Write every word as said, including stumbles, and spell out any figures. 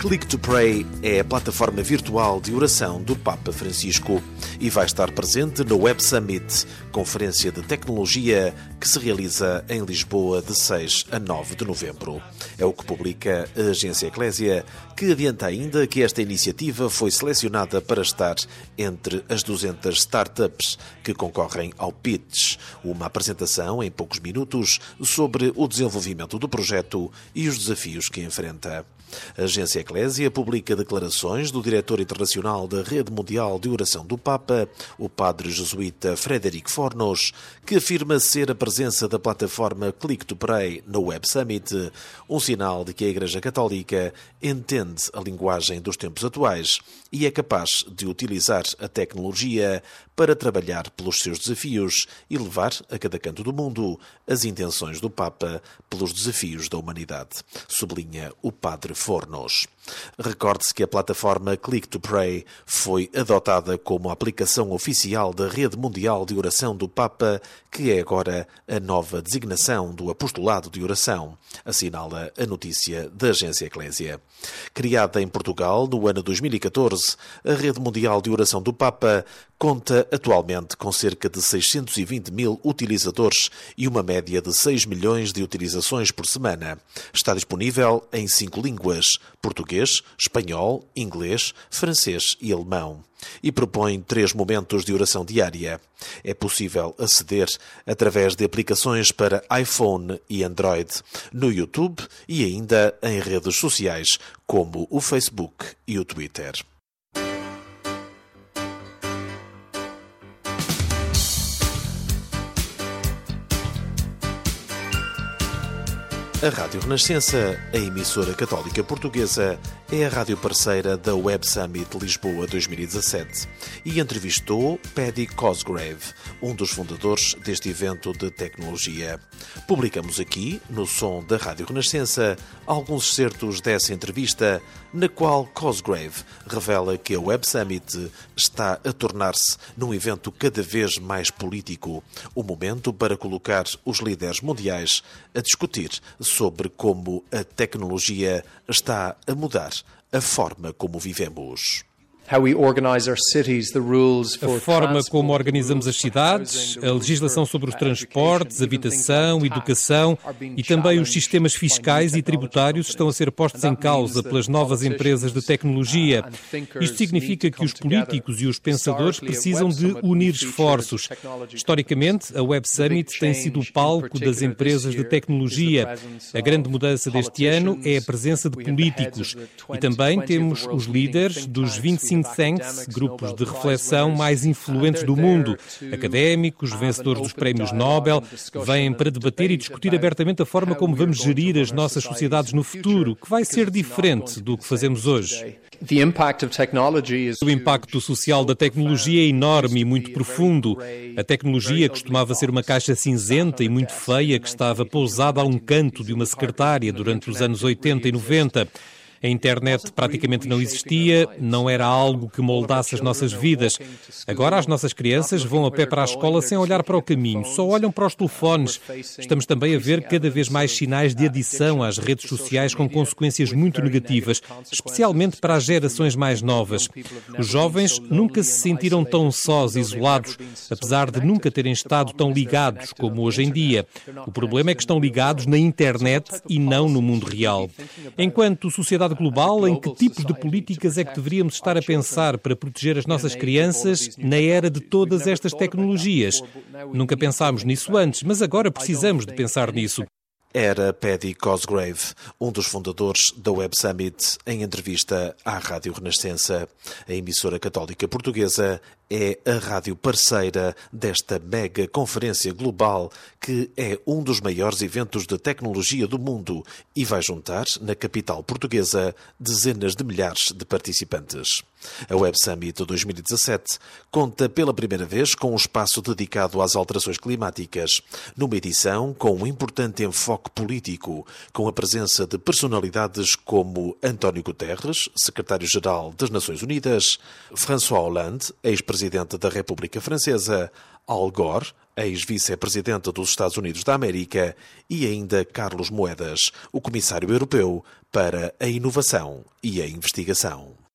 Click to Pray é a plataforma virtual de oração do Papa Francisco e vai estar presente no Web Summit, conferência de tecnologia que se realiza em Lisboa de seis a nove de novembro. É o que publica a agência Eclésia, que adianta ainda que esta iniciativa foi selecionada para estar entre as duzentas startups que concorrem ao Pitch, uma apresentação em poucos minutos sobre o desenvolvimento do projeto e os desafios que enfrenta. A agência Eclésia publica declarações do diretor internacional da Rede Mundial de Oração do Papa, o padre jesuíta Frederic Fornos, que afirma ser a presença da plataforma Click to Pray no Web Summit um sinal de que a Igreja Católica entende a linguagem dos tempos atuais e é capaz de utilizar a tecnologia para trabalhar pelos seus desafios e levar a cada canto do mundo as intenções do Papa pelos desafios da humanidade, sublinha o padre Fornos. Recorde-se que a plataforma Click to Pray foi adotada como aplicação oficial da Rede Mundial de Oração do Papa, que é agora a nova designação do apostolado de oração, assinala a notícia da agência Eclésia. Criada em Portugal no ano dois mil e catorze, a Rede Mundial de Oração do Papa conta atualmente com cerca de seiscentos e vinte mil utilizadores e uma média de seis milhões de utilizações por semana. Está disponível em cinco línguas: português, espanhol, inglês, francês e alemão. E propõe três momentos de oração diária. É possível aceder através de aplicações para iPhone e Android, no YouTube e ainda em redes sociais como o Facebook e o Twitter. A Rádio Renascença, a emissora católica portuguesa, é a rádio parceira da Web Summit Lisboa dois mil e dezassete e entrevistou Paddy Cosgrave, um dos fundadores deste evento de tecnologia. Publicamos aqui, no som da Rádio Renascença, alguns excertos dessa entrevista, na qual Cosgrave revela que a Web Summit está a tornar-se num evento cada vez mais político, um momento para colocar os líderes mundiais a discutir sobre como a tecnologia está a mudar a forma como vivemos. A forma como organizamos as cidades, a legislação sobre os transportes, habitação, educação e também os sistemas fiscais e tributários estão a ser postos em causa pelas novas empresas de tecnologia. Isto significa que os políticos e os pensadores precisam de unir esforços. Historicamente, a Web Summit tem sido o palco das empresas de tecnologia. A grande mudança deste ano é a presença de políticos e também temos os líderes dos vinte e cinco think tanks, grupos de reflexão mais influentes do mundo, académicos, vencedores dos prémios Nobel, vêm para debater e discutir abertamente a forma como vamos gerir as nossas sociedades no futuro, que vai ser diferente do que fazemos hoje. O impacto social da tecnologia é enorme e muito profundo. A tecnologia costumava ser uma caixa cinzenta e muito feia que estava pousada a um canto de uma secretária durante os anos oitenta e noventa. A internet praticamente não existia, não era algo que moldasse as nossas vidas. Agora as nossas crianças vão a pé para a escola sem olhar para o caminho, só olham para os telefones. Estamos também a ver cada vez mais sinais de adição às redes sociais com consequências muito negativas, especialmente para as gerações mais novas. Os jovens nunca se sentiram tão sós e isolados, apesar de nunca terem estado tão ligados como hoje em dia. O problema é que estão ligados na internet e não no mundo real. Enquanto sociedade global, em que tipos de políticas é que deveríamos estar a pensar para proteger as nossas crianças na era de todas estas tecnologias? Nunca pensámos nisso antes, mas agora precisamos de pensar nisso. Era Paddy Cosgrave, um dos fundadores da Web Summit, em entrevista à Rádio Renascença. A emissora católica portuguesa é a rádio parceira desta mega conferência global que é um dos maiores eventos de tecnologia do mundo e vai juntar, na capital portuguesa, dezenas de milhares de participantes. A Web Summit dois mil e dezassete conta pela primeira vez com um espaço dedicado às alterações climáticas, numa edição com um importante enfoque político, com a presença de personalidades como António Guterres, secretário-geral das Nações Unidas, François Hollande, ex-presidente da República Francesa, Al Gore, ex-vice-presidente dos Estados Unidos da América, e ainda Carlos Moedas, o comissário europeu para a inovação e a investigação.